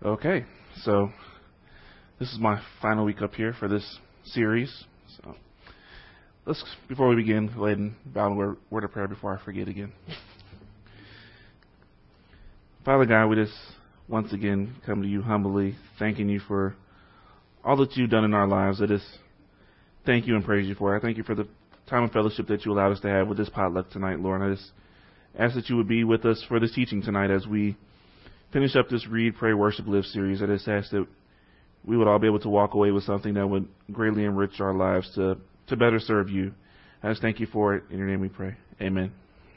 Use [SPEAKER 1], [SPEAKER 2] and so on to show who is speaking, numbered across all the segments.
[SPEAKER 1] Okay, so this is my final week up here for this series. So let's, before we begin, go ahead and bow in a word of prayer before I forget again. Father God, we just once again come to you humbly, thanking you for all that you've done in our lives. I just thank you and praise you for it. I thank you for the time of fellowship that you allowed us to have with this potluck tonight, Lord. I just ask that you would be with us for this teaching tonight as we finish up this Read, Pray, Worship, Live series. I just ask that we would all be able to walk away with something that would greatly enrich our lives to better serve you. I just thank you for it. In your name we pray. Amen.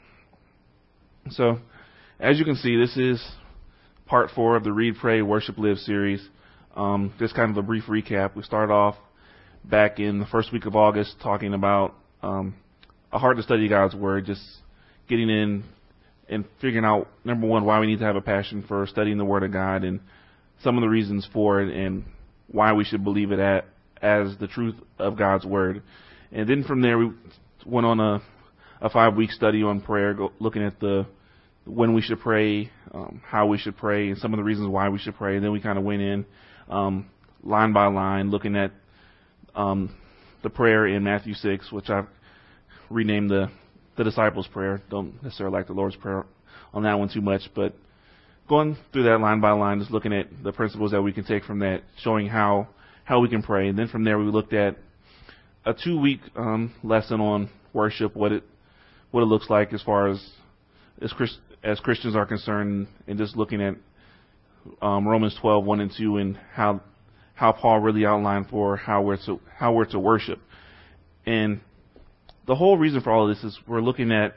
[SPEAKER 1] So, as you can see, this is part 4 of the Read, Pray, Worship, Live series. Just kind of a brief recap. We started off back in the first week of August talking about a heart to study God's Word, just getting in and figuring out, number one, why we need to have a passion for studying the Word of God and some of the reasons for it and why we should believe it as the truth of God's Word. And then from there, we went on a 5-week study on prayer, looking at when we should pray, how we should pray, and some of the reasons why we should pray. And then we kind of went in line by line, looking at the prayer in Matthew 6, which I've renamed the disciples' prayer. Don't necessarily like the Lord's Prayer on that one too much, but going through that line by line, just looking at the principles that we can take from that, showing how we can pray. And then from there, we looked at a 2-week lesson on worship, what it looks like as far as Christians are concerned, and just looking at Romans 12, 1 and 2, and how Paul really outlined for how we're to worship. And the whole reason for all of this is we're looking at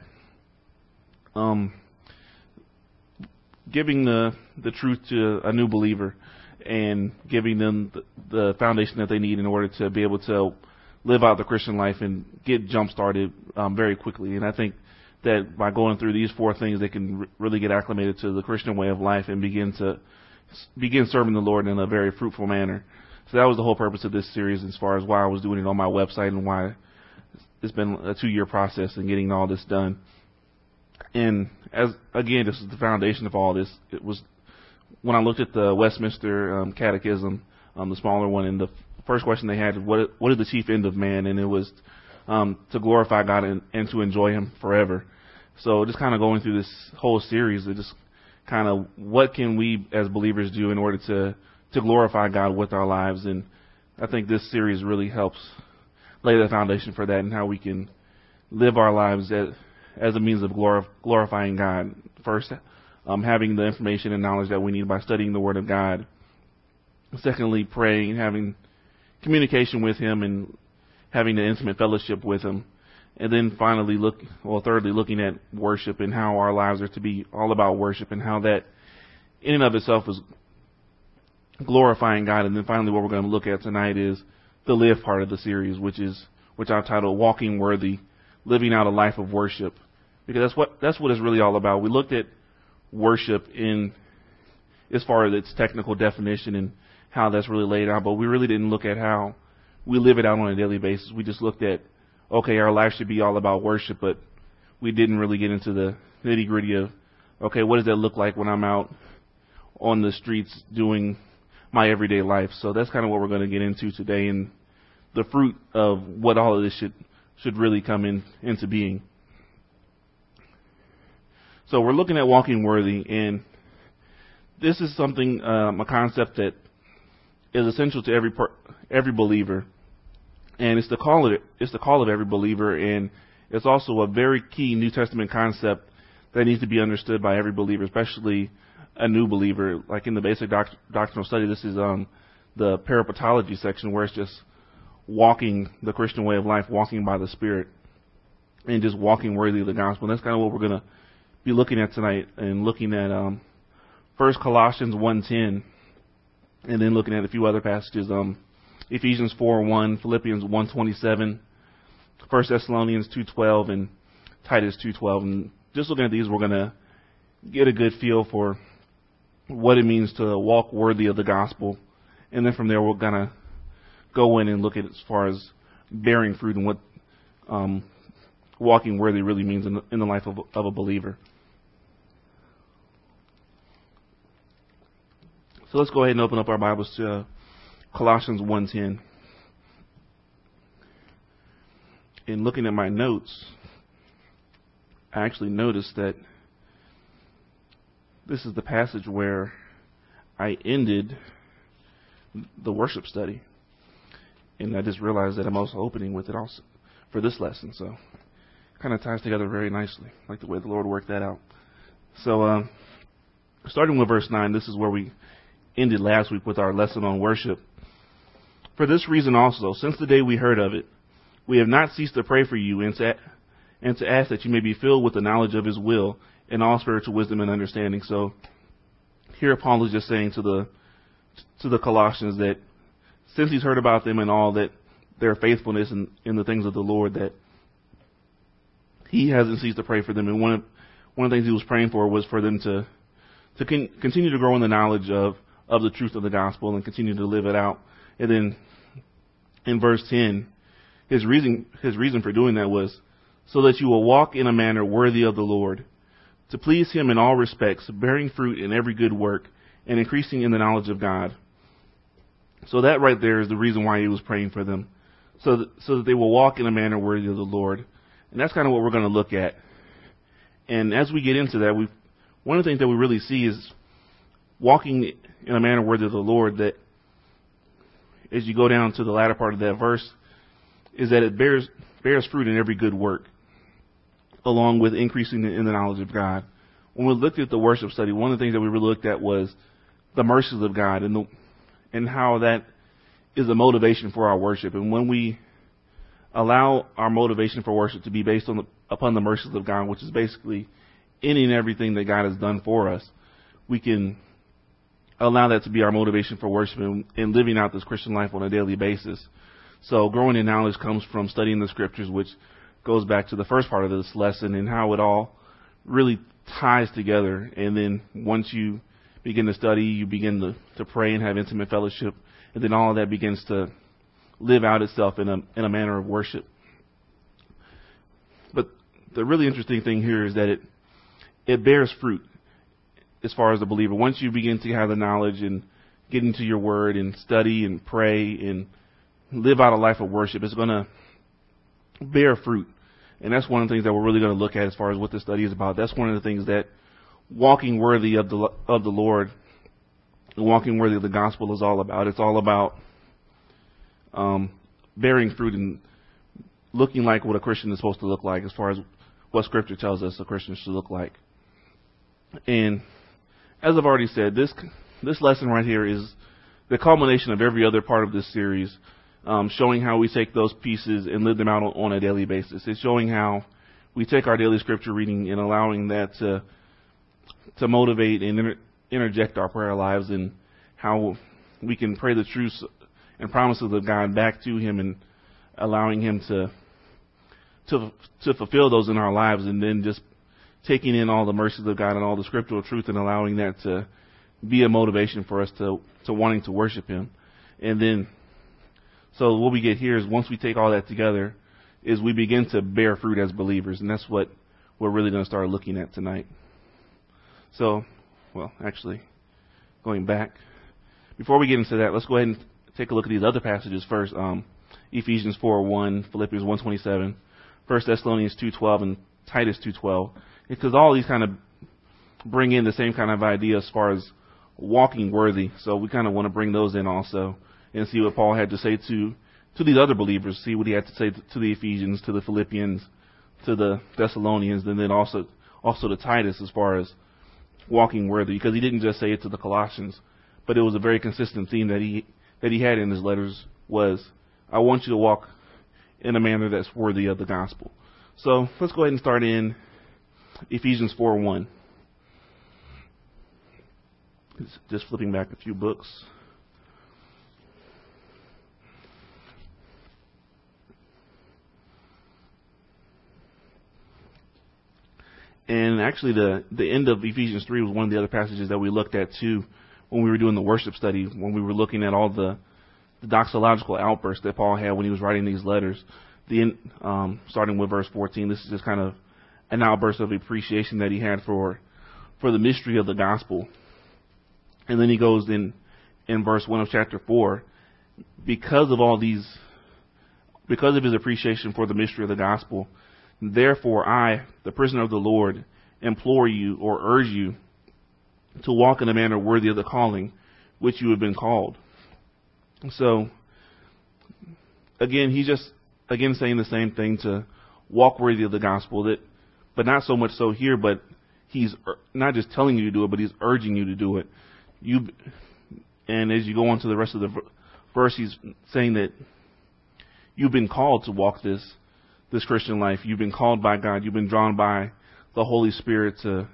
[SPEAKER 1] giving the truth to a new believer and giving them the foundation that they need in order to be able to live out the Christian life and get jump-started very quickly. And I think that by going through these 4 things, they can really get acclimated to the Christian way of life and begin serving the Lord in a very fruitful manner. So that was the whole purpose of this series, as far as why I was doing it on my website and why it's been a 2-year process in getting all this done. And this is the foundation of all this. It was when I looked at the Westminster Catechism, the smaller one, and the first question they had was, what is the chief end of man? And it was to glorify God and to enjoy Him forever. So just kind of going through this whole series, it just kind of what can we as believers do in order to glorify God with our lives. And I think this series really helps lay the foundation for that and how we can live our lives as a means of glorifying God. First, having the information and knowledge that we need by studying the Word of God. Secondly, praying, having communication with Him and having an intimate fellowship with Him. And then finally, thirdly, looking at worship and how our lives are to be all about worship and how that in and of itself is glorifying God. And then finally, what we're going to look at tonight is the live part of the series, which I've titled Walking Worthy, Living Out a Life of Worship. Because that's what it's really all about. We looked at worship as far as its technical definition and how that's really laid out, but we really didn't look at how we live it out on a daily basis. We just looked at, okay, our life should be all about worship, but we didn't really get into the nitty-gritty of, okay, what does that look like when I'm out on the streets doing my everyday life? So that's kind of what we're going to get into today, and the fruit of what all of this should really come into being. So we're looking at walking worthy, and this is something, a concept that is essential to every believer, and it's the call of every believer, and it's also a very key New Testament concept that needs to be understood by every believer, especially a new believer. Like in the basic doctrinal study, this is the parapatology section, where it's just walking the Christian way of life, walking by the Spirit, and just walking worthy of the gospel. And that's kind of what we're going to be looking at tonight, and looking at First Colossians 1:10, and then looking at a few other passages, Ephesians 4:1, Philippians 1:27, 1 Thessalonians 2:12, and Titus 2:12. And just looking at these, we're going to get a good feel for what it means to walk worthy of the gospel. And then from there, we're going to go in and look at as far as bearing fruit and what walking worthy really means in the life of a believer. So let's go ahead and open up our Bibles to Colossians 1:10. In looking at my notes, I actually noticed that this is the passage where I ended the worship study. And I just realized that I'm also opening with it also for this lesson. So it kind of ties together very nicely. I like the way the Lord worked that out. So starting with verse 9, this is where we ended last week with our lesson on worship. For this reason also, since the day we heard of it, we have not ceased to pray for you and to ask that you may be filled with the knowledge of His will and all spiritual wisdom and understanding. So here Paul is just saying to the Colossians that since he's heard about them and all that their faithfulness in the things of the Lord, that he hasn't ceased to pray for them. And one of the things he was praying for was for them to continue to grow in the knowledge of the truth of the gospel and continue to live it out. And then in verse 10, his reason for doing that was so that you will walk in a manner worthy of the Lord, to please Him in all respects, bearing fruit in every good work and increasing in the knowledge of God. So that right there is the reason why he was praying for them, so that they will walk in a manner worthy of the Lord. And that's kind of what we're going to look at. And as we get into that, one of the things that we really see is walking in a manner worthy of the Lord, that as you go down to the latter part of that verse, is that it bears fruit in every good work, along with increasing in the knowledge of God. When we looked at the worship study, one of the things that we really looked at was the mercies of God and how that is a motivation for our worship. And when we allow our motivation for worship to be based upon the mercies of God, which is basically any and everything that God has done for us, we can allow that to be our motivation for worship and living out this Christian life on a daily basis. So growing in knowledge comes from studying the scriptures, which goes back to the first part of this lesson and how it all really ties together. And then once you begin to study, you begin to pray and have intimate fellowship, and then all of that begins to live out itself in a manner of worship. But the really interesting thing here is that it bears fruit as far as the believer. Once you begin to have the knowledge and get into your word and study and pray and live out a life of worship, it's going to bear fruit. And that's one of the things that we're really going to look at as far as what this study is about. That's one of the things that walking worthy of the Lord and walking worthy of the gospel is all about. It's all about bearing fruit and looking like what a Christian is supposed to look like, as far as what Scripture tells us a Christian should look like. And as I've already said, this lesson right here is the culmination of every other part of this series, showing how we take those pieces and live them out on a daily basis. It's showing how we take our daily Scripture reading and allowing that to motivate and interject our prayer lives, and how we can pray the truths and promises of God back to Him and allowing Him to fulfill those in our lives, and then just taking in all the mercies of God and all the scriptural truth and allowing that to be a motivation for us to wanting to worship Him. And then, so what we get here is once we take all that together, is we begin to bear fruit as believers, and that's what we're really going to start looking at tonight. So, well, actually, going back, before we get into that, let's go ahead and take a look at these other passages first. Ephesians 4:1, Philippians 1:27, 1 Thessalonians 2:12, and Titus 2:12, because all these kind of bring in the same kind of idea as far as walking worthy. So we kind of want to bring those in also and see what Paul had to say to these other believers, see what he had to say to the Ephesians, to the Philippians, to the Thessalonians, and then also to Titus as far as walking worthy, because he didn't just say it to the Colossians, but it was a very consistent theme that he had in his letters was, I want you to walk in a manner that's worthy of the gospel. So let's go ahead and start in Ephesians 4:1. Just flipping back a few books. And actually the end of Ephesians 3 was one of the other passages that we looked at too when we were doing the worship study, when we were looking at all the doxological outbursts that Paul had when he was writing these letters. Starting with verse 14, this is just kind of an outburst of appreciation that he had for the mystery of the gospel And then he goes in verse 1 of chapter 4, because of his appreciation for the mystery of the gospel, therefore I, the prisoner of the Lord, implore you or urge you to walk in a manner worthy of the calling which you have been called. So, again, he's just, saying the same thing, to walk worthy of the gospel, but not so much so here, but he's not just telling you to do it, but he's urging you to do it. And as you go on to the rest of the verse, he's saying that you've been called to walk this Christian life. You've been called by God. You've been drawn by the Holy Spirit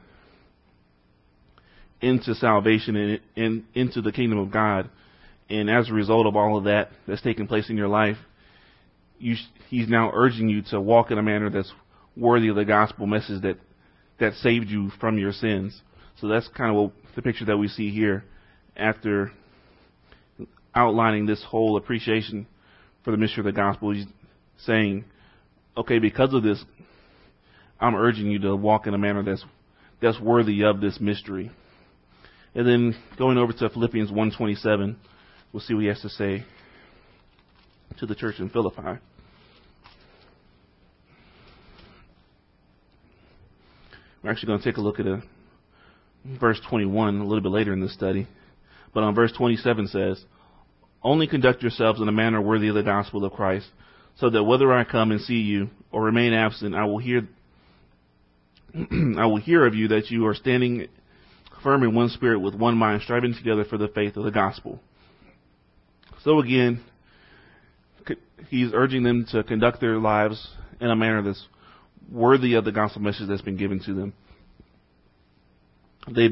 [SPEAKER 1] into salvation and into the kingdom of God. And as a result of all of that that's taking place in your life, he's now urging you to walk in a manner that's worthy of the gospel message that saved you from your sins. So that's kind of the picture that we see here after outlining this whole appreciation for the mystery of the gospel. He's saying, okay, because of this, I'm urging you to walk in a manner that's worthy of this mystery. And then going over to Philippians 1:27, we'll see what he has to say to the church in Philippi. We're actually going to take a look at verse 21 a little bit later in this study. But on verse 27 says, only conduct yourselves in a manner worthy of the gospel of Christ, so that whether I come and see you or remain absent, I will hear of you that you are standing firm in one spirit with one mind, striving together for the faith of the gospel. So again, he's urging them to conduct their lives in a manner that's worthy of the gospel message that's been given to them. They've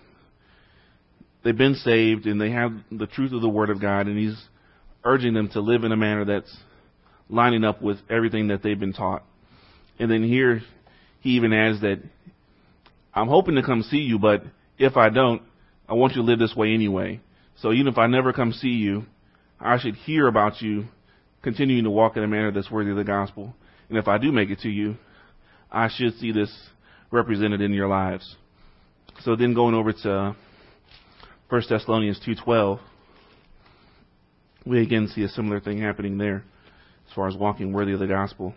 [SPEAKER 1] been saved, and they have the truth of the Word of God, and he's urging them to live in a manner that's lining up with everything that they've been taught. And then here, he even adds that, I'm hoping to come see you, but if I don't, I want you to live this way anyway. So even if I never come see you, I should hear about you continuing to walk in a manner that's worthy of the gospel. And if I do make it to you, I should see this represented in your lives. So then going over to 1 Thessalonians 2:12, we again see a similar thing happening there as far as walking worthy of the gospel.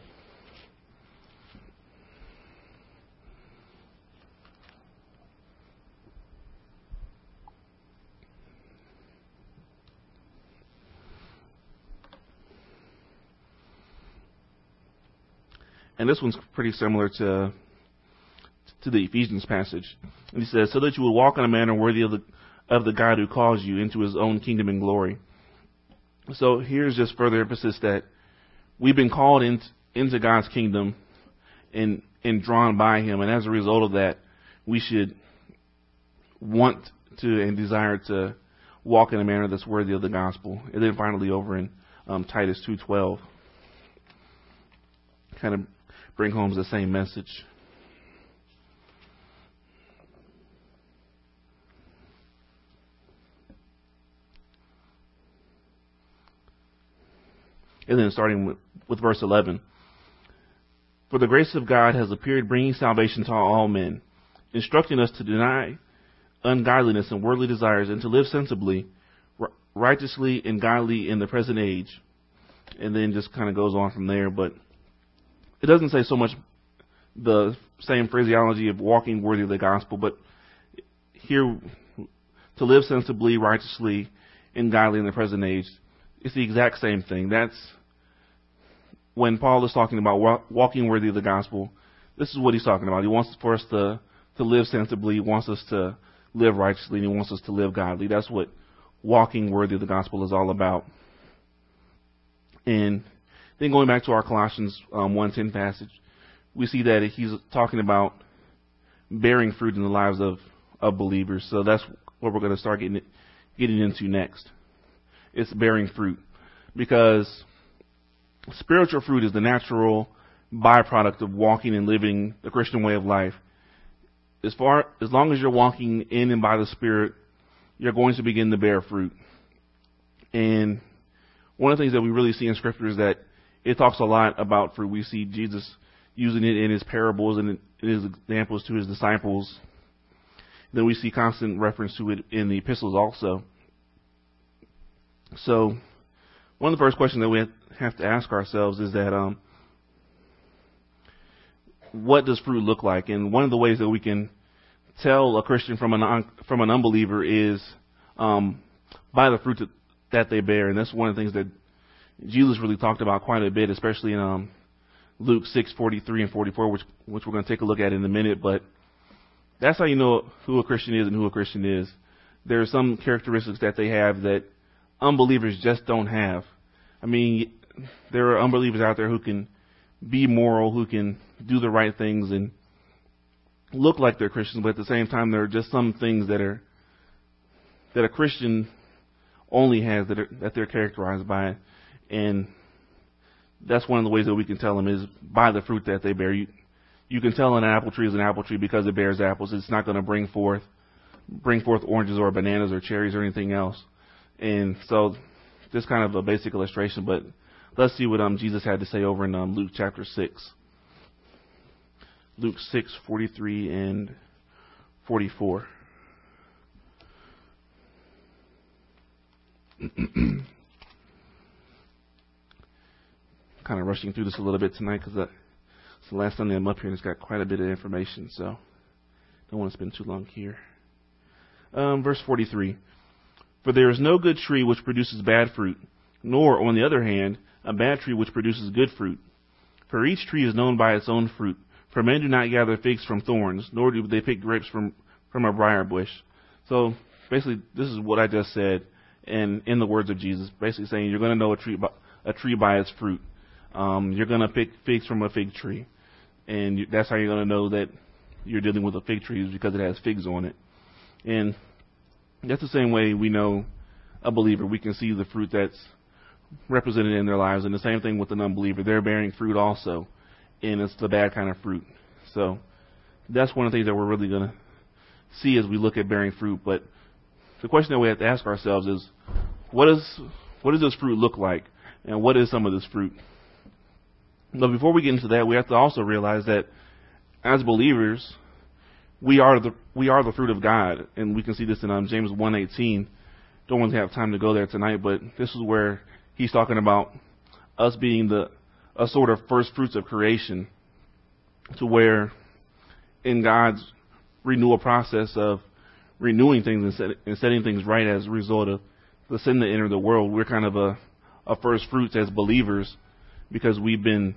[SPEAKER 1] And this one's pretty similar to the Ephesians passage. And he says, so that you will walk in a manner worthy of the God who calls you into his own kingdom and glory. So here's just further emphasis that we've been called into God's kingdom and drawn by him. And as a result of that, we should want to and desire to walk in a manner that's worthy of the gospel. And then finally over in Titus 2:12, kind of bring home the same message. And then starting with verse 11. For the grace of God has appeared, bringing salvation to all men, instructing us to deny ungodliness and worldly desires, and to live sensibly, righteously, and godly in the present age. And then just kind of goes on from there, but it doesn't say so much the same phraseology of walking worthy of the gospel, but here, to live sensibly, righteously, and godly in the present age, it's the exact same thing. That's when Paul is talking about walking worthy of the gospel. This is what he's talking about. He wants for us to live sensibly. He wants us to live righteously, and he wants us to live godly. That's what walking worthy of the gospel is all about. And then going back to our Colossians 1:10 passage, we see that he's talking about bearing fruit in the lives of believers. So that's what we're going to start getting into next. It's bearing fruit, because spiritual fruit is the natural byproduct of walking and living the Christian way of life. As long as you're walking in and by the Spirit, you're going to begin to bear fruit. And one of the things that we really see in Scripture is that it talks a lot about fruit. We see Jesus using it in his parables and in his examples to his disciples. Then we see constant reference to it in the epistles also. So one of the first questions that we have to ask ourselves is that what does fruit look like? And one of the ways that we can tell a Christian from an unbeliever is by the fruit that they bear. And that's one of the things that Jesus really talked about quite a bit, especially in Luke 6:43 and 44, which we're going to take a look at in a minute. But that's how you know who a Christian is and who a Christian is. There are some characteristics that they have that unbelievers just don't have. I mean, there are unbelievers out there who can be moral, who can do the right things and look like they're Christians, but at the same time, there are just some things that a Christian only has that they're characterized by, and that's one of the ways that we can tell them is by the fruit that they bear. You can tell an apple tree is an apple tree because it bears apples. It's not going to bring forth oranges or bananas or cherries or anything else. And so, just kind of a basic illustration, but let's see what Jesus had to say over in Luke chapter 6. Luke 6:43 and 44. Kind of rushing through this a little bit tonight because it's the last Sunday I'm up here and it's got quite a bit of information, so don't want to spend too long here. Verse 43. For there is no good tree which produces bad fruit, nor, on the other hand, a bad tree which produces good fruit. For each tree is known by its own fruit. For men do not gather figs from thorns, nor do they pick grapes from a briar bush. So basically, this is what I just said, and in the words of Jesus, basically saying you're going to know a tree by its fruit. You're going to pick figs from a fig tree, and that's how you're going to know that you're dealing with a fig tree, is because it has figs on it. And that's the same way we know a believer. We can see the fruit that's represented in their lives, and the same thing with an unbeliever. They're bearing fruit also, and it's the bad kind of fruit. So that's one of the things that we're really going to see as we look at bearing fruit. But the question that we have to ask ourselves is, what does this fruit look like, and what is some of this fruit? But before we get into that, we have to also realize that as believers, we are the fruit of God, and we can see this in James 1:18. Don't want to have time to go there tonight, but this is where he's talking about us being a sort of first fruits of creation, to where in God's renewal process of renewing things and setting things right as a result of the sin that entered the world, we're kind of a first fruits as believers, because we've been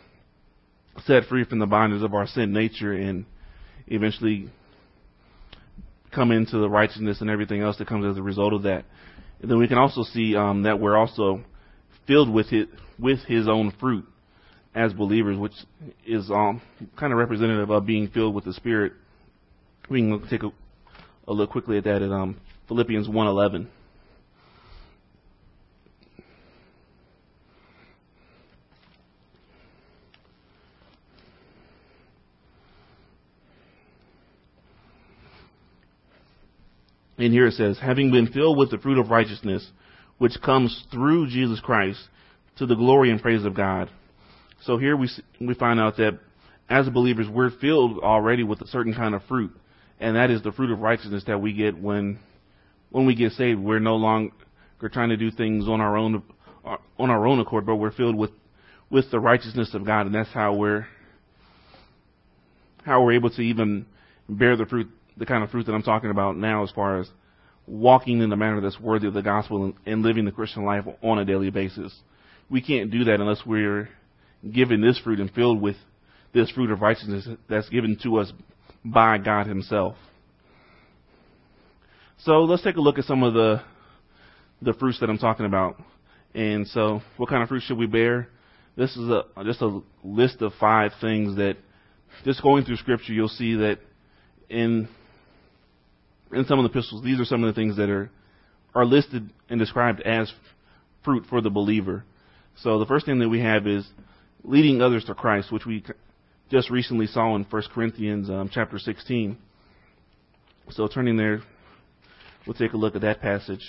[SPEAKER 1] set free from the bondage of our sin nature and eventually come into the righteousness and everything else that comes as a result of that. And then we can also see that we're also filled with His own fruit as believers, which is kind of representative of being filled with the Spirit. We can take a look quickly at that at Philippians 1:11. And here it says, having been filled with the fruit of righteousness, which comes through Jesus Christ, to the glory and praise of God. So here we find out that as believers, we're filled already with a certain kind of fruit, and that is the fruit of righteousness that we get when we get saved. We're no longer trying to do things on our own accord, but we're filled with the righteousness of God, and that's how we're able to even bear the fruit, the kind of fruit that I'm talking about now, as far as walking in a manner that's worthy of the gospel and living the Christian life on a daily basis. We can't do that unless we're given this fruit and filled with this fruit of righteousness that's given to us by God Himself. So let's take a look at some of the fruits that I'm talking about. And so, what kind of fruit should we bear? This is just a list of 5 things that, just going through Scripture, you'll see that in some of the epistles, these are some of the things that are listed and described as fruit for the believer. So the first thing that we have is leading others to Christ, which we just recently saw in 1 Corinthians chapter 16. So turning there, we'll take a look at that passage.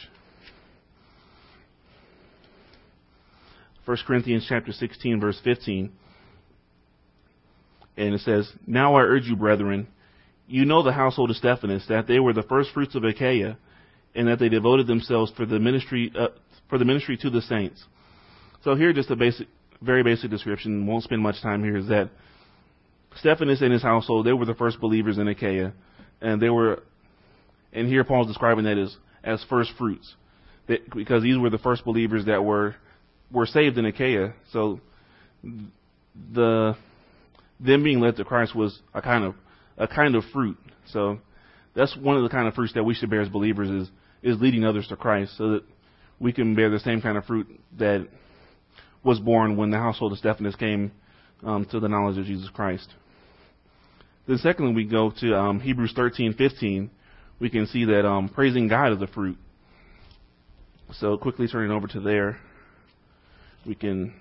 [SPEAKER 1] 1 Corinthians chapter 16, verse 15. And it says, now I urge you, brethren, You know the household of Stephanas, that they were the first fruits of Achaia, and that they devoted themselves for the ministry to the saints. So here, just a very basic description. Won't spend much time here. Is that Stephanas and his household, they were the first believers in Achaia, and here Paul's describing that as first fruits, because these were the first believers that were saved in Achaia. So them being led to Christ was a kind of fruit. So that's one of the kind of fruits that we should bear as believers is leading others to Christ, so that we can bear the same kind of fruit that was born when the household of Stephanas came to the knowledge of Jesus Christ. Then secondly, we go to Hebrews 13:15. We can see that praising God is a fruit. So quickly turning over to there, we can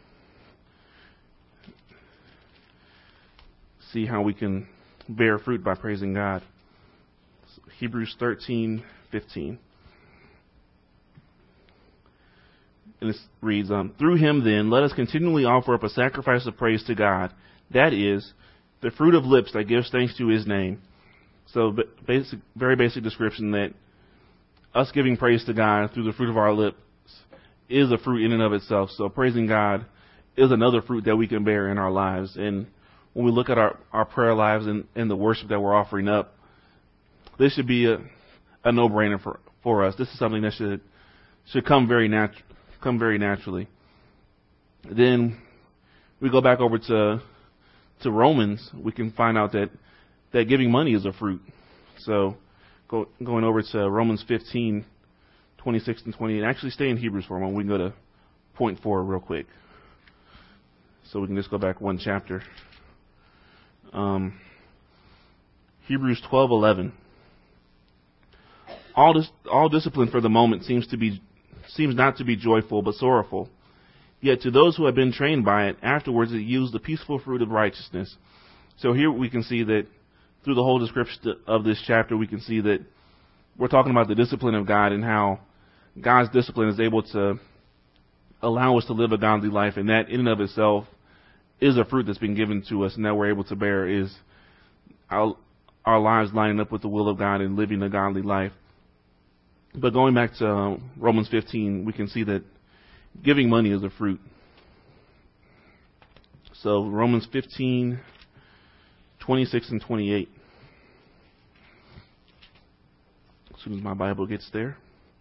[SPEAKER 1] see how we can bear fruit by praising God. So Hebrews 13:15. And this reads, through him then, let us continually offer up a sacrifice of praise to God. That is, the fruit of lips that gives thanks to his name. So very basic description that us giving praise to God through the fruit of our lips is a fruit in and of itself. So praising God is another fruit that we can bear in our lives. And when we look at our prayer lives and the worship that we're offering up, this should be a no-brainer for us. This is something that should come very naturally. Then we go back over to Romans. We can find out that giving money is a fruit. So going over to Romans 15:26 and 28. Actually, stay in Hebrews for a moment. We can go to point 4 real quick. So we can just go back one chapter. Hebrews 12:11. All discipline for the moment seems not to be joyful, but sorrowful. Yet to those who have been trained by it, afterwards it yields the peaceful fruit of righteousness. So here we can see that through the whole description of this chapter, we can see that we're talking about the discipline of God and how God's discipline is able to allow us to live a godly life, and that in and of itself is a fruit that's been given to us and that we're able to bear, is our lives lining up with the will of God and living a godly life. But going back to Romans 15, we can see that giving money is a fruit. So Romans 15:26 and 28. As soon as my Bible gets there.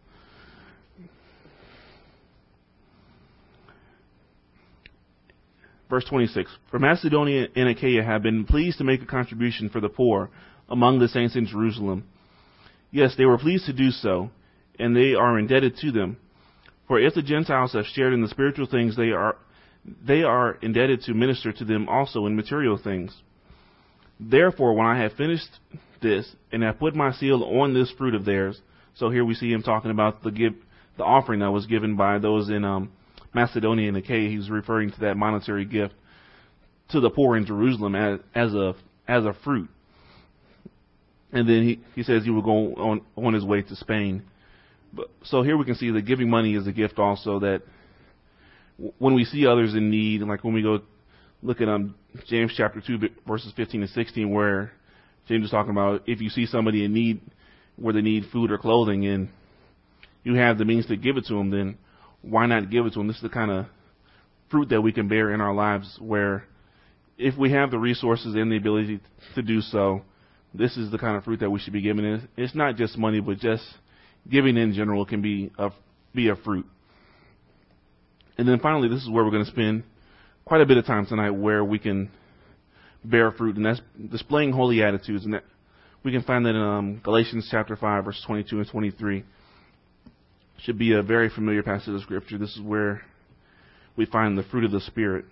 [SPEAKER 1] Verse 26. For Macedonia and Achaia have been pleased to make a contribution for the poor among the saints in Jerusalem. Yes, they were pleased to do so, and they are indebted to them. For if the Gentiles have shared in the spiritual things, they are indebted to minister to them also in material things. Therefore, when I have finished this and have put my seal on this fruit of theirs, so here we see him talking about the offering that was given by those in Macedonia and Achaia. He's referring to that monetary gift to the poor in Jerusalem as a fruit. And then he says he will go on his way to Spain. So here we can see that giving money is a gift also, that when we see others in need, and like when we go look at James chapter 2 verses 15 to 16, where James is talking about if you see somebody in need where they need food or clothing and you have the means to give it to them, then why not give it to them? This is the kind of fruit that we can bear in our lives, where if we have the resources and the ability to do so, this is the kind of fruit that we should be giving. It's not just money, but just giving in general can be a fruit. And then finally, this is where we're going to spend quite a bit of time tonight, where we can bear fruit, and that's displaying holy attitudes. And that we can find that in Galatians chapter 5, verses 22 and 23. Should be a very familiar passage of Scripture. This is where we find the fruit of the Spirit.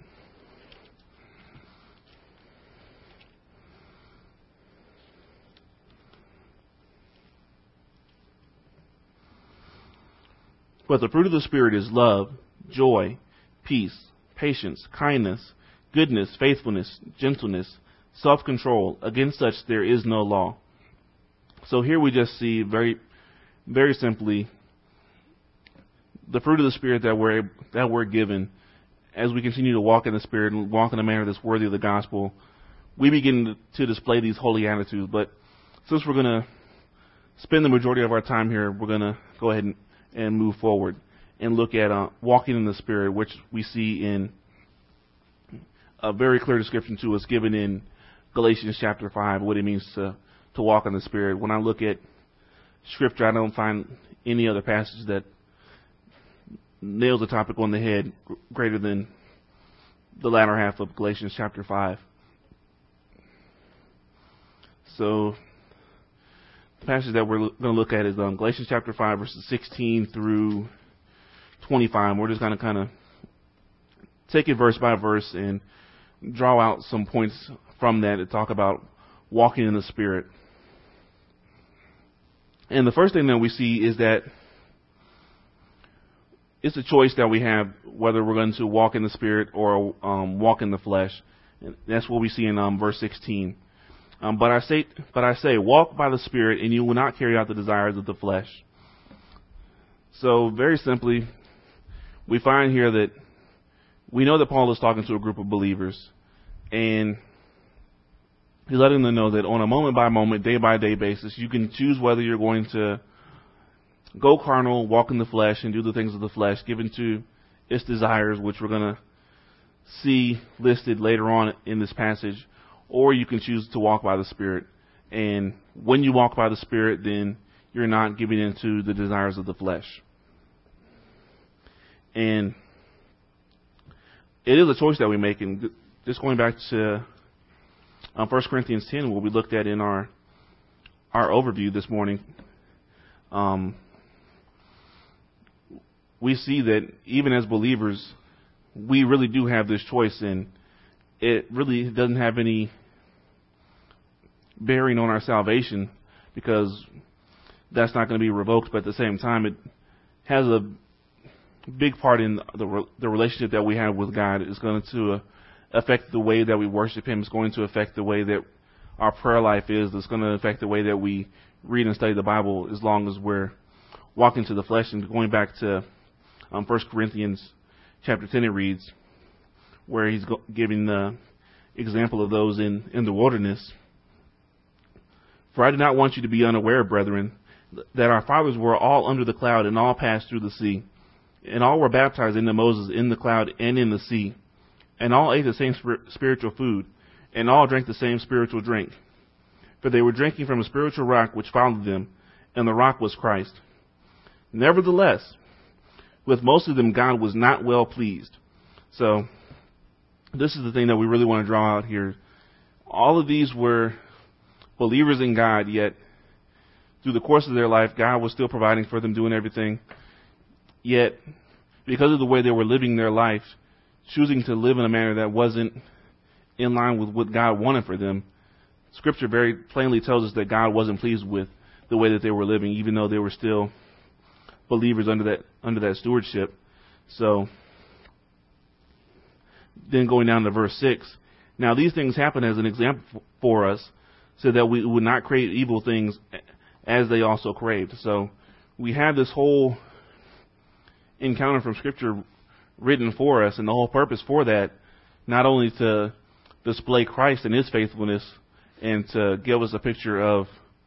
[SPEAKER 1] But the fruit of the Spirit is love, joy, peace, patience, kindness, goodness, faithfulness, gentleness, self-control. Against such there is no law. So here we just see very, very simply the fruit of the Spirit that we're given as we continue to walk in the Spirit and walk in a manner that's worthy of the gospel. we begin to display these holy attitudes. But since we're going to spend the majority of our time here, we're going to go ahead and move forward and look at walking in the Spirit, which we see in a very clear description to us given in Galatians chapter 5, what it means to walk in the Spirit. When I look at Scripture, I don't find any other passage that nails the topic on the head greater than the latter half of Galatians chapter 5. So the passage that we're going to look at is Galatians chapter 5, verses 16 through 25. We're just going to kind of take it verse by verse and draw out some points from that to talk about walking in the Spirit. And the first thing that we see is that it's a choice that we have whether we're going to walk in the Spirit or walk in the flesh. And that's what we see in verse 16. But I say, walk by the Spirit, and you will not carry out the desires of the flesh. So very simply, we find here that we know that Paul is talking to a group of believers, and he's letting them know that on a moment-by-moment, day-by-day basis, you can choose whether you're going to go carnal, walk in the flesh, and do the things of the flesh, given to its desires, which we're going to see listed later on in this passage, or you can choose to walk by the Spirit. And when you walk by the Spirit, then you're not giving in to the desires of the flesh. And it is a choice that we make. And just going back to 1 Corinthians 10, what we looked at in our overview this morning, we see that even as believers, we really do have this choice, and it really doesn't have any bearing on our salvation, because that's not going to be revoked. But at the same time, it has a big part in the relationship that we have with God. It's going to affect the way that we worship Him. It's going to affect the way that our prayer life is. It's going to affect the way that we read and study the Bible, as long as we're walking to the flesh. And going back to 1 Corinthians chapter 10, it reads, where he's giving the example of those in the wilderness. For I do not want you to be unaware, brethren, that our fathers were all under the cloud and all passed through the sea, and all were baptized into Moses in the cloud and in the sea, and all ate the same spiritual food, and all drank the same spiritual drink. For they were drinking from a spiritual rock which followed them, and the rock was Christ. Nevertheless, with most of them God was not well pleased. So this is the thing that we really want to draw out here. All of these were believers in God, yet through the course of their life, God was still providing for them, doing everything. Yet, because of the way they were living their life, choosing to live in a manner that wasn't in line with what God wanted for them, Scripture very plainly tells us that God wasn't pleased with the way that they were living, even though they were still believers under that stewardship. So then going down to verse 6, now these things happen as an example for us, so that we would not crave evil things as they also craved. So we have this whole encounter from Scripture written for us, and the whole purpose for that, not only to display Christ and His faithfulness and to give us a picture of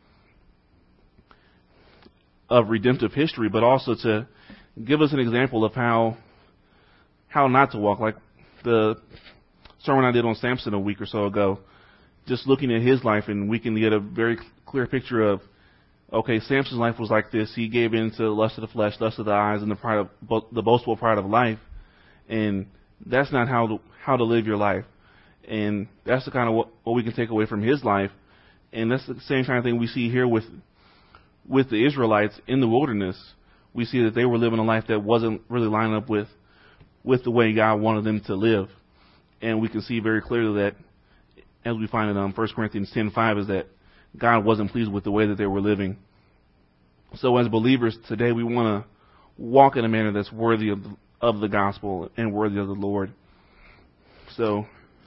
[SPEAKER 1] redemptive history, but also to give us an example of how not to walk. Like the sermon I did on Samson a week or so ago, just looking at his life, and we can get a very clear picture of, okay, Samson's life was like this. He gave in to the lust of the flesh, lust of the eyes, and the boastful pride of life. And that's not how to live your life. And that's the kind of what we can take away from his life. And that's the same kind of thing we see here with the Israelites in the wilderness. We see that they were living a life that wasn't really lining up with the way God wanted them to live. And we can see very clearly that, as we find in 1 Corinthians 10:5, is that God wasn't pleased with the way that they were living. So as believers today, we want to walk in a manner that's worthy of the gospel and worthy of the Lord. So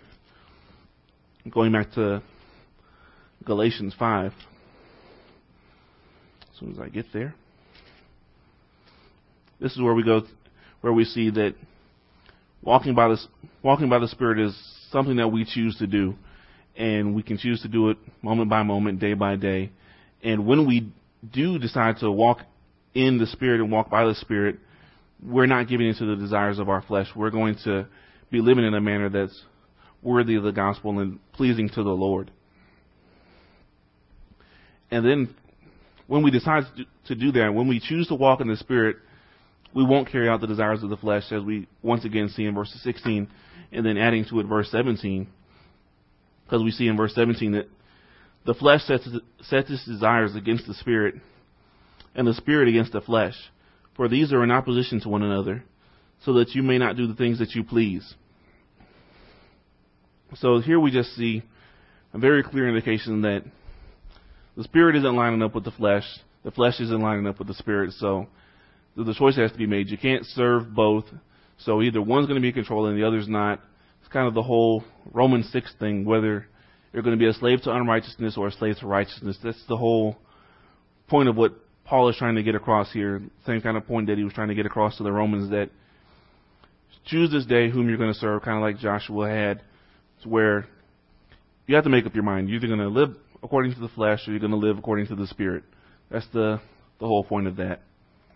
[SPEAKER 1] going back to Galatians 5, as soon as I get there, this is where we see that walking by the Spirit is something that we choose to do. and we can choose to do it moment by moment, day by day. And when we do decide to walk in the Spirit and walk by the Spirit, we're not giving into the desires of our flesh. We're going to be living in a manner that's worthy of the gospel and pleasing to the Lord. And then when we decide to do that, when we choose to walk in the Spirit, we won't carry out the desires of the flesh, as we once again see in verse 16, and then adding to it verse 17, because we see in verse 17 that the flesh sets its desires against the Spirit, and the Spirit against the flesh. For these are in opposition to one another, so that you may not do the things that you please. So here we just see a very clear indication that the Spirit isn't lining up with the flesh isn't lining up with the Spirit, so the choice has to be made. You can't serve both, so either one's going to be in control and the other's not. It's kind of the whole Romans 6 thing, whether you're going to be a slave to unrighteousness or a slave to righteousness. That's the whole point of what Paul is trying to get across here. Same kind of point that he was trying to get across to the Romans, that choose this day whom you're going to serve, kind of like Joshua had, to where you have to make up your mind. You're either going to live according to the flesh or you're going to live according to the Spirit. That's the whole point of that.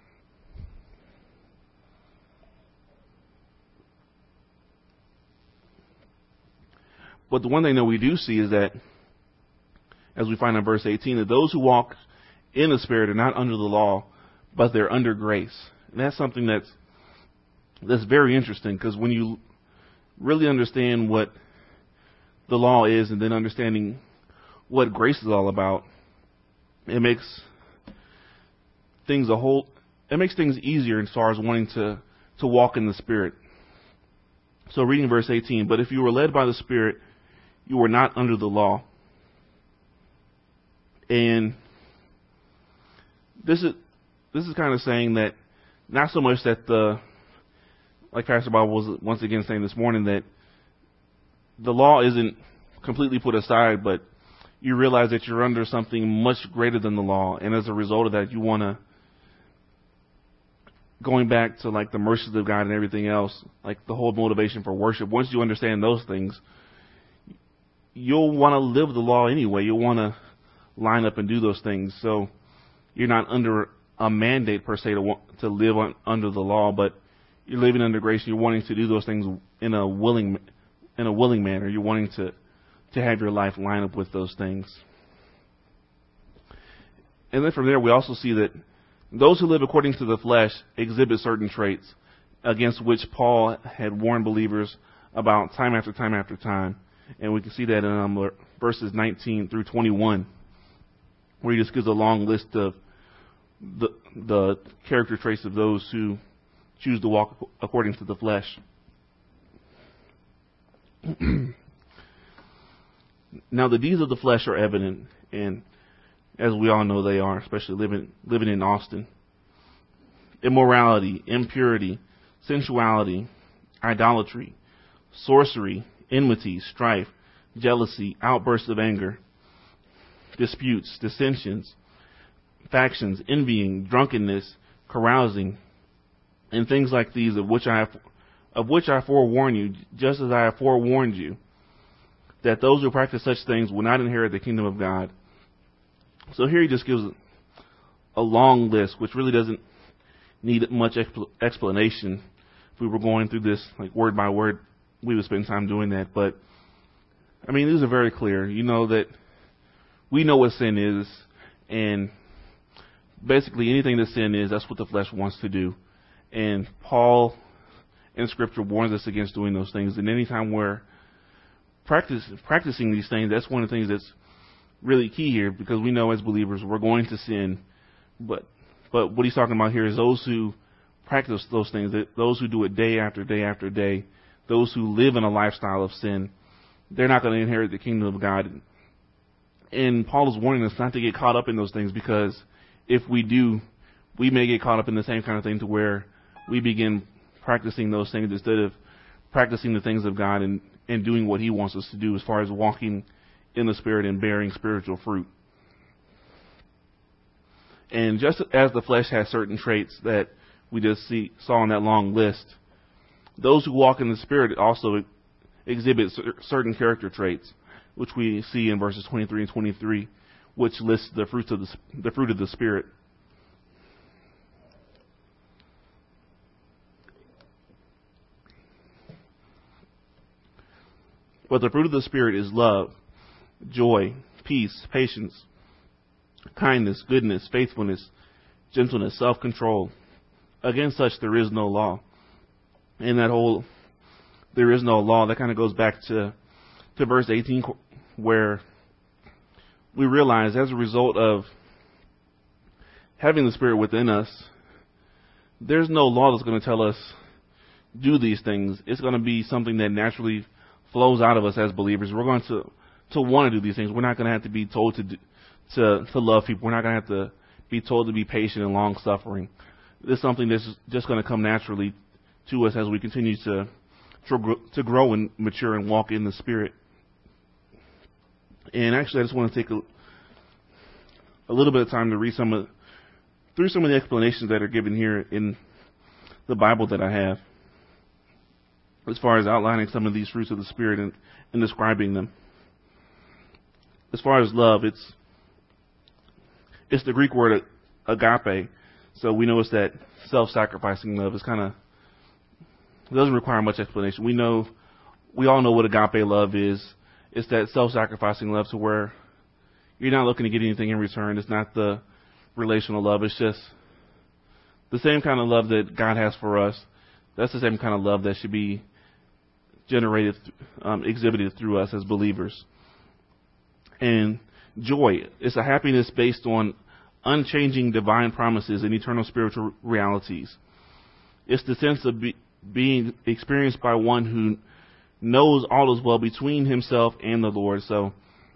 [SPEAKER 1] But the one thing that we do see is that, as we find in verse 18, that those who walk in the Spirit are not under the law, but they're under grace. And that's something that's very interesting, because when you really understand what the law is and then understanding what grace is all about, it makes things easier as far as wanting to walk in the Spirit. So reading verse 18, but if you were led by the Spirit, you were not under the law. And this is kind of saying that not so much that like Pastor Bob was once again saying this morning, that the law isn't completely put aside, but you realize that you're under something much greater than the law, and as a result of that, you want to, going back to like the mercies of God and everything else, like the whole motivation for worship, once you understand those things, you'll want to live the law anyway. You'll want to line up and do those things. So you're not under a mandate per se to live under the law, but you're living under grace. You're wanting to do those things in a willing manner. You're wanting to have your life line up with those things. And then from there, we also see that those who live according to the flesh exhibit certain traits against which Paul had warned believers about time after time after time. And we can see that in verses 19 through 21, where he just gives a long list of the character traits of those who choose to walk according to the flesh. Now, the deeds of the flesh are evident, and as we all know they are, especially living in Austin. Immorality, impurity, sensuality, idolatry, sorcery, enmity, strife, jealousy, outbursts of anger, disputes, dissensions, factions, envying, drunkenness, carousing, and things like these, of which I forewarn you, just as I have forewarned you, that those who practice such things will not inherit the kingdom of God. So here he just gives a long list, which really doesn't need much explanation. If we were going through this like word by word, we would spend time doing that. But I mean, these are very clear. You know that we know what sin is, and basically anything that sin is, that's what the flesh wants to do. And Paul in Scripture warns us against doing those things. And anytime we're practicing these things, that's one of the things that's really key here, because we know as believers we're going to sin. But what he's talking about here is those who practice those things, those who do it day after day after day, those who live in a lifestyle of sin, they're not going to inherit the kingdom of God. And Paul is warning us not to get caught up in those things, because if we do, we may get caught up in the same kind of thing to where we begin practicing those things instead of practicing the things of God and doing what he wants us to do as far as walking in the Spirit and bearing spiritual fruit. And just as the flesh has certain traits that we just saw in that long list, those who walk in the Spirit also exhibit certain character traits. which we see in verses 23 and 23, which lists the fruit of the Spirit. But the fruit of the Spirit is love, joy, peace, patience, kindness, goodness, faithfulness, gentleness, self-control. Against such there is no law. And that whole there is no law, that kind of goes back to verse 18, where we realize as a result of having the Spirit within us, there's no law that's going to tell us do these things. It's going to be something that naturally flows out of us as believers. We're going to want to do these things. We're not going to have to be told to love people. We're not going to have to be told to be patient and long suffering. This is something that's just going to come naturally to us as we continue to grow and mature and walk in the Spirit. And actually, I just want to take a little bit of time to read through some of the explanations that are given here in the Bible that I have, as far as outlining some of these fruits of the Spirit and describing them. As far as love, it's the Greek word agape. So we know it's that self-sacrificing love. It doesn't require much explanation. We all know what agape love is. It's that self-sacrificing love to where you're not looking to get anything in return. It's not the relational love. It's just the same kind of love that God has for us. That's the same kind of love that should be exhibited through us as believers. And joy is a happiness based on unchanging divine promises and eternal spiritual realities. It's the sense of being experienced by one who knows all is well between himself and the Lord. So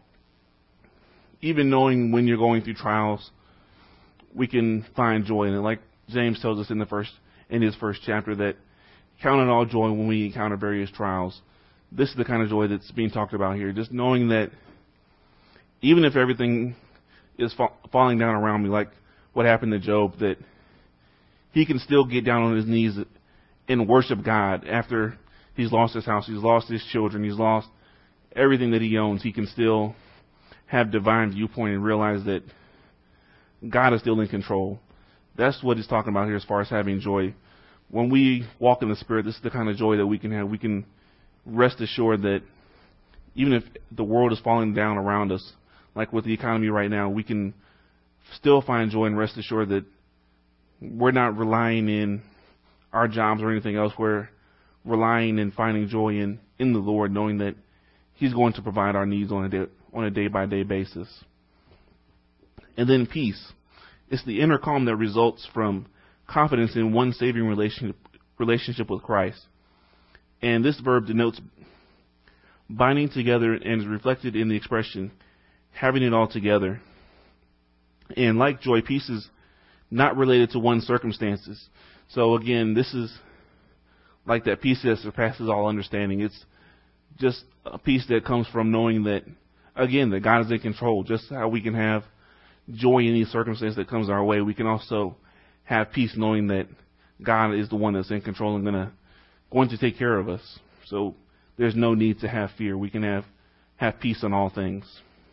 [SPEAKER 1] even knowing when you're going through trials, we can find joy in it. Like James tells us in his first chapter, that count it all joy when we encounter various trials. This is the kind of joy that's being talked about here. Just knowing that even if everything is falling down around me, like what happened to Job, that he can still get down on his knees and worship God after he's lost his house, he's lost his children, he's lost everything that he owns. He can still have divine viewpoint and realize that God is still in control. That's what he's talking about here as far as having joy. When we walk in the Spirit, this is the kind of joy that we can have. We can rest assured that even if the world is falling down around us, like with the economy right now, we can still find joy and rest assured that we're not relying in our jobs or anything else. We're relying and finding joy in the Lord, knowing that He's going to provide our needs on a day-by-day basis. And then peace. It's the inner calm that results from confidence in one's saving relationship with Christ. And this verb denotes binding together and is reflected in the expression having it all together. And like joy, peace is not related to one's circumstances. So again, this is like that peace that surpasses all understanding. It's just a peace that comes from knowing that, again, that God is in control. Just how we can have joy in any circumstance that comes our way, we can also have peace knowing that God is the one that's in control and going to take care of us. So there's no need to have fear. We can have peace in all things.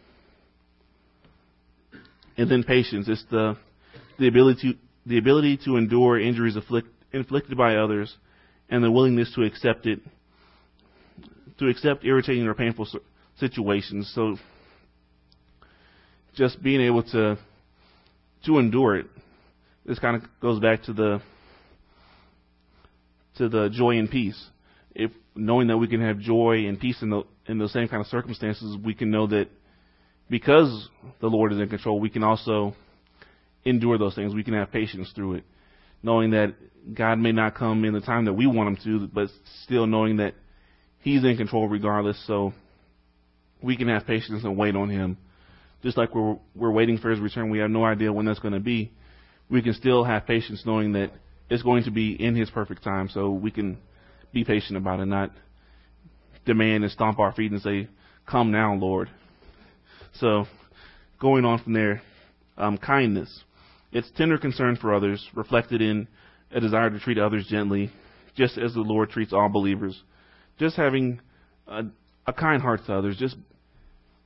[SPEAKER 1] And then patience. It's the ability to endure injuries inflicted by others, and the willingness to accept irritating or painful situations. So just being able to endure it. This kind of goes back to the joy and peace. If knowing that we can have joy and peace in those same kind of circumstances, we can know that because the Lord is in control, we can also endure those things. We can have patience through it, knowing that God may not come in the time that we want Him to, but still knowing that He's in control regardless. So we can have patience and wait on Him. Just like we're waiting for His return, we have no idea when that's going to be. We can still have patience knowing that it's going to be in His perfect time. So we can be patient about it, not demand and stomp our feet and say, "Come now, Lord." So going on from there, kindness. It's tender concern for others, reflected in a desire to treat others gently, just as the Lord treats all believers. Just having a kind heart to others, just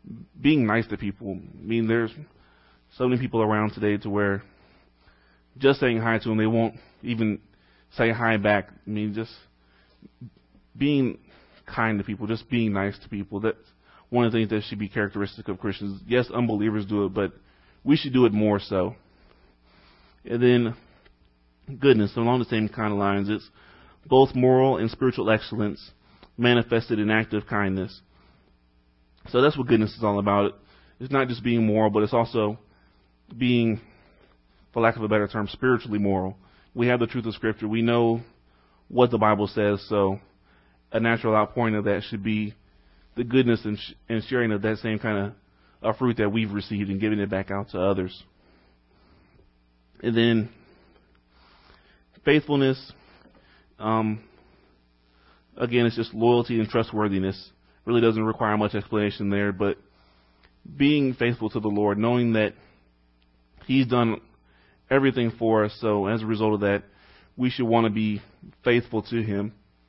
[SPEAKER 1] being nice to people. I mean, there's so many people around today to where just saying hi to them, they won't even say hi back. I mean, just being kind to people, just being nice to people. That's one of the things that should be characteristic of Christians. Yes, unbelievers do it, but we should do it more so. And then goodness, along the same kind of lines, it's both moral and spiritual excellence manifested in active kindness. So that's what goodness is all about. It's not just being moral, but it's also being, for lack of a better term, spiritually moral. We have the truth of Scripture. We know what the Bible says, so a natural outpouring of that should be the goodness and sharing of that same kind of fruit that we've received and giving it back out to others. And then faithfulness, again, it's just loyalty and trustworthiness. Really doesn't require much explanation there, but being faithful to the Lord, knowing that He's done everything for us, so as a result of that, we should want to be faithful to Him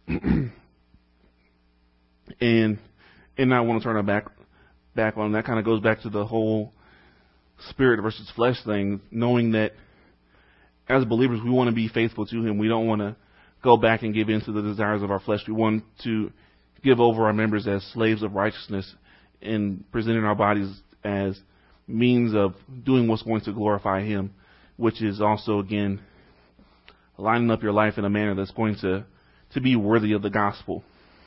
[SPEAKER 1] and not want to turn our back on Him. That kind of goes back to the whole spirit versus flesh thing, knowing that as believers, we want to be faithful to Him. We don't want to go back and give in to the desires of our flesh. We want to give over our members as slaves of righteousness and presenting our bodies as means of doing what's going to glorify Him, which is also, again, lining up your life in a manner that's going to be worthy of the gospel.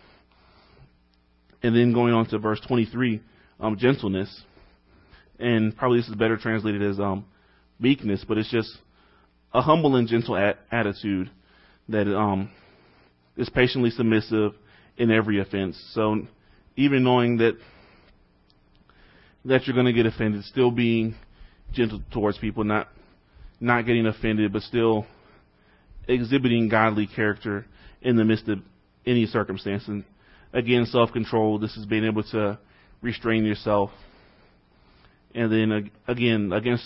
[SPEAKER 1] And then going on to verse 23, gentleness. And probably this is better translated as meekness, but it's just a humble and gentle attitude that is patiently submissive in every offense. So even knowing that you're going to get offended, still being gentle towards people, not getting offended, but still exhibiting godly character in the midst of any circumstance. And again, self-control. This is being able to restrain yourself. And then again, against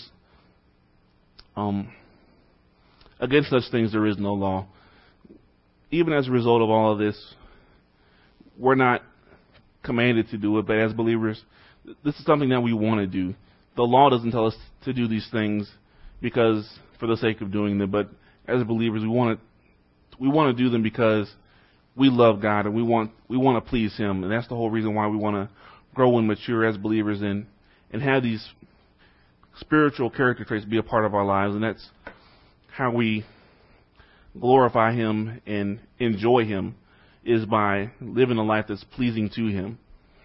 [SPEAKER 1] such things there is no law. Even as a result of all of this, we're not commanded to do it, but as believers, this is something that we want to do. The law doesn't tell us to do these things because for the sake of doing them, but as believers, we want to do them because we love God and we want to please Him, and that's the whole reason why we want to grow and mature as believers and have these spiritual character traits be a part of our lives, and that's how we glorify Him and enjoy Him, is by living a life that's pleasing to Him.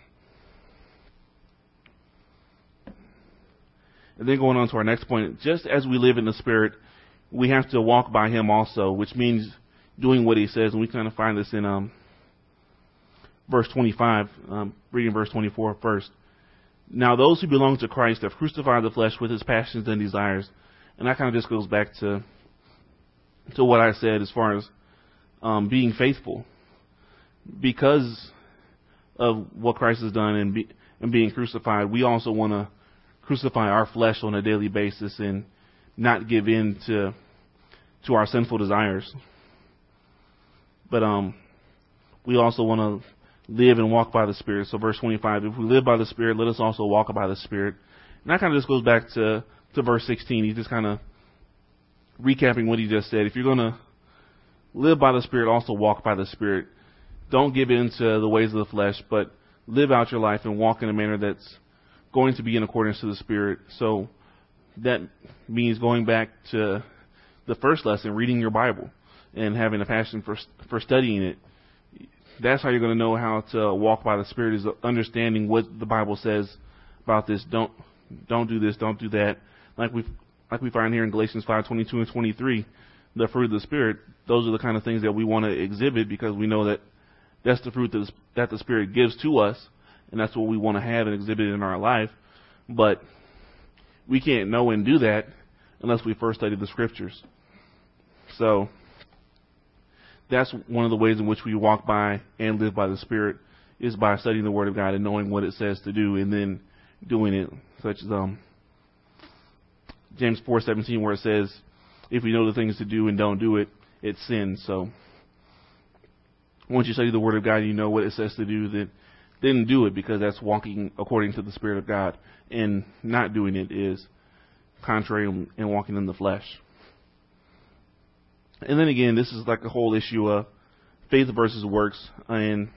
[SPEAKER 1] And then going on to our next point, just as we live in the Spirit, we have to walk by Him also, which means doing what He says. And we kind of find this in verse 25, reading verse 24 first. Now those who belong to Christ have crucified the flesh with its passions and desires. And that kind of just goes back to what I said as far as being faithful. Because of what Christ has done and being crucified, we also want to crucify our flesh on a daily basis and not give in to our sinful desires. But we also want to live and walk by the Spirit. So verse 25, if we live by the Spirit, let us also walk by the Spirit. And that kind of just goes back to verse 16. He's just kind of recapping what he just said. If you're going to live by the Spirit, also walk by the Spirit. Don't give in to the ways of the flesh, but live out your life and walk in a manner that's going to be in accordance to the Spirit. So that means going back to the first lesson, reading your Bible and having a passion for studying it. That's how you're going to know how to walk by the Spirit, is understanding what the Bible says about this. Don't do this, don't do that. Like we find here in Galatians 5:22 and 23, the fruit of the Spirit. Those are the kind of things that we want to exhibit because we know that that's the fruit that the Spirit gives to us, and that's what we want to have and exhibit in our life. But we can't know and do that unless we first study the Scriptures. So that's one of the ways in which we walk by and live by the Spirit, is by studying the Word of God and knowing what it says to do and then doing it. Such as James 4:17, where it says, if we know the things to do and don't do it, it's sin. So once you study the Word of God and you know what it says to do, then do it, because that's walking according to the Spirit of God. And not doing it is contrary and walking in the flesh. And then again, this is like a whole issue of faith versus works. And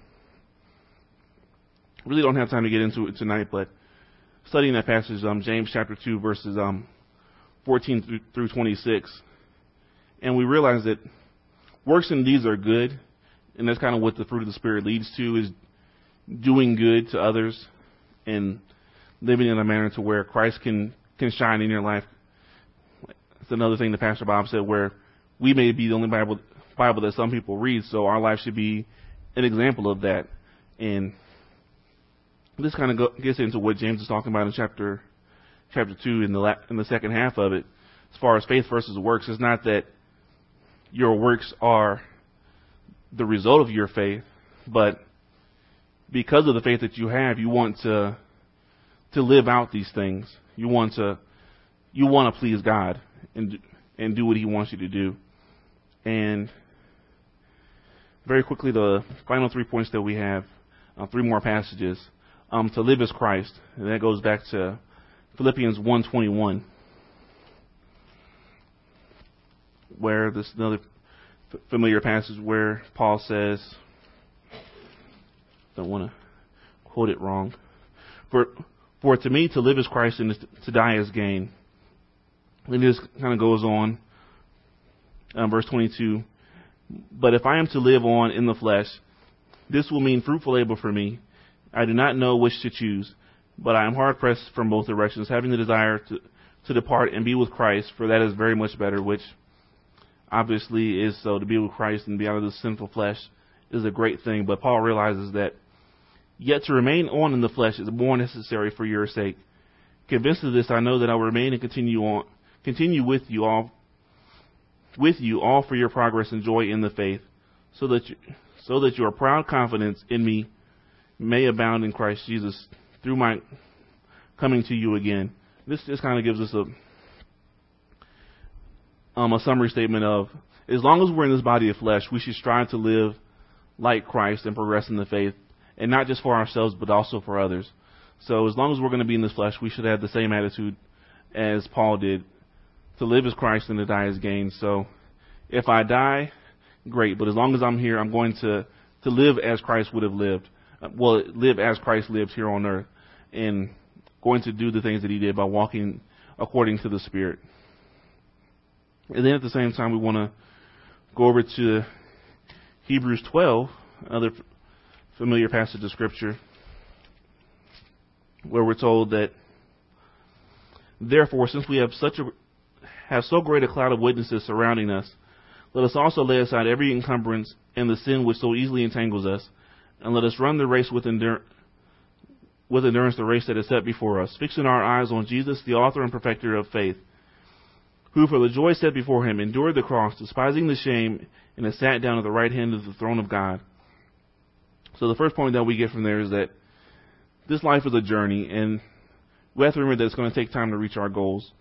[SPEAKER 1] really don't have time to get into it tonight, but studying that passage, James chapter 2, verses 14 through 26. And we realize that works and deeds are good. And that's kind of what the fruit of the Spirit leads to, is doing good to others and living in a manner to where Christ can shine in your life. It's another thing that Pastor Bob said, where we may be the only Bible that some people read, so our life should be an example of that. And this kind of gets into what James is talking about in chapter 2 in the second half of it. As far as faith versus works, it's not that your works are the result of your faith, but because of the faith that you have, you want to live out these things. You want to please God and do what He wants you to do. And very quickly, the final 3 points that we have, 3 more passages. To live as Christ, and that goes back to Philippians 1:21, where this is another familiar passage where Paul says, don't want to quote it wrong, for to me to live is Christ and to die is gain. And this kind of goes on, verse 22, but if I am to live on in the flesh, this will mean fruitful labor for me. I do not know which to choose, but I am hard pressed from both directions, having the desire to depart and be with Christ, for that is very much better, which obviously is so. To be with Christ and be out of the sinful flesh is a great thing, but Paul realizes that yet to remain on in the flesh is more necessary for your sake. Convinced of this, I know that I will remain and continue with you all for your progress and joy in the faith, so that your proud confidence in me may abound in Christ Jesus through my coming to you again. This just kind of gives us a summary statement of, as long as we're in this body of flesh, we should strive to live like Christ and progress in the faith, and not just for ourselves, but also for others. So as long as we're going to be in this flesh, we should have the same attitude as Paul did, to live as Christ and to die as gain. So if I die, great, but as long as I'm here, I'm going to live as Christ would have lived. Live as Christ lived here on earth, and going to do the things that He did by walking according to the Spirit. And then at the same time, we want to go over to Hebrews 12, another familiar passage of Scripture, where we're told that, therefore, since we have so great a cloud of witnesses surrounding us, let us also lay aside every encumbrance and the sin which so easily entangles us, and let us run the race with endurance the race that is set before us, fixing our eyes on Jesus, the author and perfecter of faith, who for the joy set before Him endured the cross, despising the shame, and has sat down at the right hand of the throne of God. So the first point that we get from there is that this life is a journey, and we have to remember that it's going to take time to reach our goals.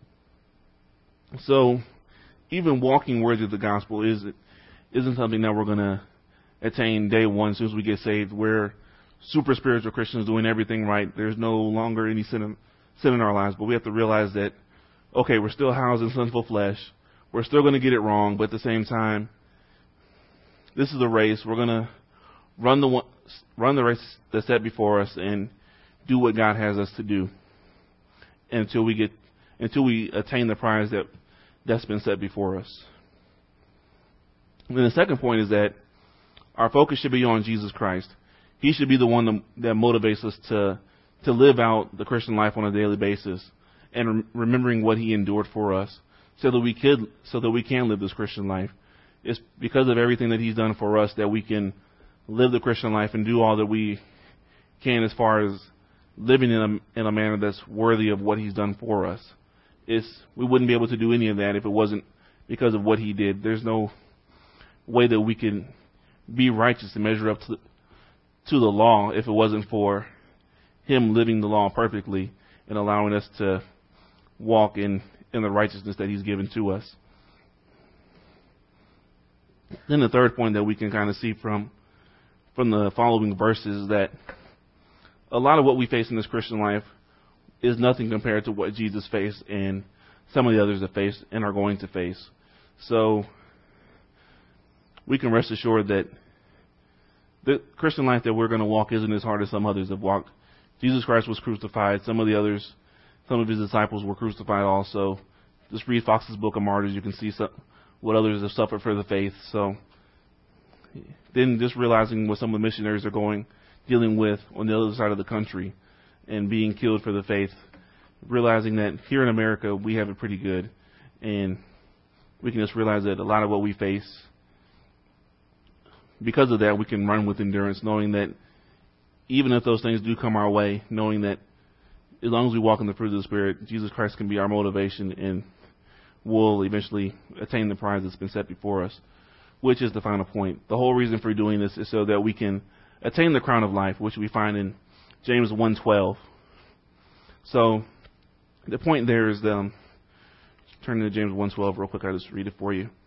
[SPEAKER 1] So even walking worthy of the gospel isn't something that we're going to attain day one as soon as we get saved. We're super spiritual Christians doing everything right. There's no longer any sin in our lives, but we have to realize that, okay, we're still housed in sinful flesh. We're still going to get it wrong, but at the same time, this is a race. We're going to run the race that's set before us and do what God has us to do until we attain the prize that's been set before us. And then the second point is that our focus should be on Jesus Christ. He should be the one that motivates us to live out the Christian life on a daily basis, and remembering what He endured for us, so that we can live this Christian life. It's because of everything that He's done for us that we can live the Christian life and do all that we can as far as living in a manner that's worthy of what He's done for us. We wouldn't be able to do any of that if it wasn't because of what He did. There's no way that we can be righteous and measure up to the law if it wasn't for Him living the law perfectly and allowing us to walk in the righteousness that He's given to us. Then the third point that we can kind of see from the following verses is that a lot of what we face in this Christian life is nothing compared to what Jesus faced and some of the others have faced and are going to face. So we can rest assured that the Christian life that we're going to walk isn't as hard as some others have walked. Jesus Christ was crucified. Some of his disciples were crucified also. Just read Fox's Book of Martyrs. You can see what others have suffered for the faith. So then just realizing what some of the missionaries are dealing with on the other side of the country and being killed for the faith, realizing that here in America we have it pretty good, and we can just realize that a lot of what we face, because of that, we can run with endurance, knowing that even if those things do come our way, knowing that as long as we walk in the fruit of the Spirit, Jesus Christ can be our motivation, and we'll eventually attain the prize that's been set before us, which is the final point. The whole reason for doing this is so that we can attain the crown of life, which we find in James 1:12. So the point there is, turn to James 1:12 real quick. I'll just read it for you.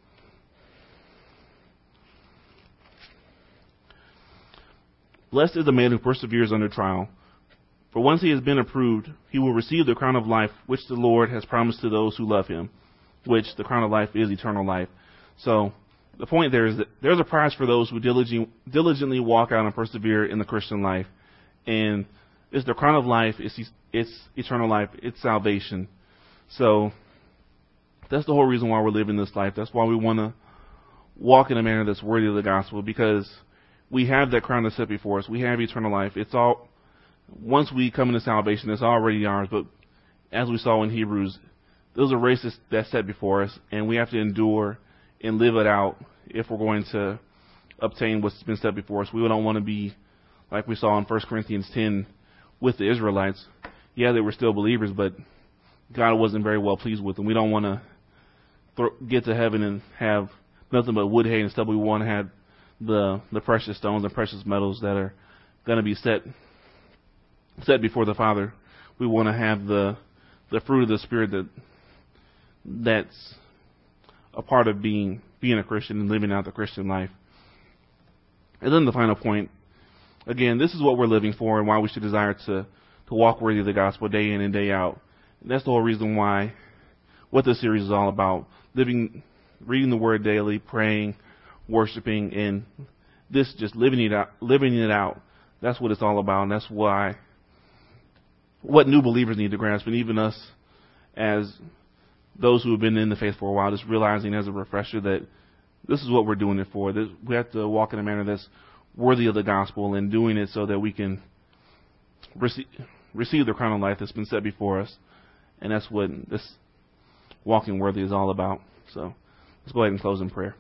[SPEAKER 1] Blessed is the man who perseveres under trial, for once he has been approved, he will receive the crown of life which the Lord has promised to those who love him, which the crown of life is eternal life. So the point there is that there's a prize for those who diligently walk out and persevere in the Christian life. And it's the crown of life, it's eternal life, it's salvation. So that's the whole reason why we're living this life. That's why we want to walk in a manner that's worthy of the gospel, because we have that crown that's set before us. We have eternal life. It's all, once we come into salvation, it's already ours. But as we saw in Hebrews, there's a race that's set before us, and we have to endure and live it out if we're going to obtain what's been set before us. We don't want to be like we saw in 1 Corinthians 10 with the Israelites. Yeah, they were still believers, but God wasn't very well pleased with them. We don't want to get to heaven and have nothing but wood, hay, and stuff. We want to have the precious stones and precious metals that are going to be set before the Father. We want to have the fruit of the Spirit that's a part of being a Christian and living out the Christian life. And then the final point, again, this is what we're living for and why we should desire to walk worthy of the gospel day in and day out. And that's the whole reason why what this series is all about. Reading the Word daily, praying, worshiping, and this just living it out. That's what it's all about, and that's why what new believers need to grasp, and even us as those who have been in the faith for a while, just realizing as a refresher that this is what we're doing it for. We have to walk in a manner that's worthy of the gospel, and doing it so that we can receive the crown of life that's been set before us, and that's what this walking worthy is all about. So let's go ahead and close in prayer.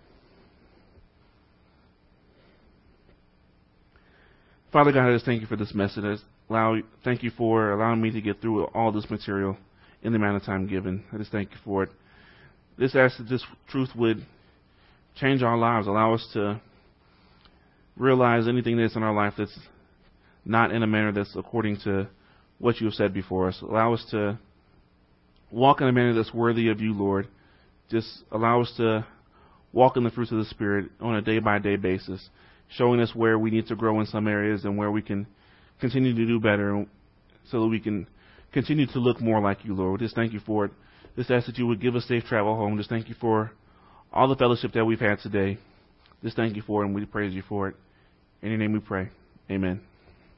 [SPEAKER 1] Father God, I just thank you for this message. Thank you for allowing me to get through all this material in the amount of time given. I just thank you for it. This asks that this truth would change our lives, allow us to realize anything that's in our life that's not in a manner that's according to what you have said before us. Allow us to walk in a manner that's worthy of you, Lord. Just allow us to walk in the fruits of the Spirit on a day-by-day basis, showing us where we need to grow in some areas and where we can continue to do better so that we can continue to look more like you, Lord. Just thank you for it. Just ask that you would give us safe travel home. Just thank you for all the fellowship that we've had today. Just thank you for it, and we praise you for it. In your name we pray. Amen.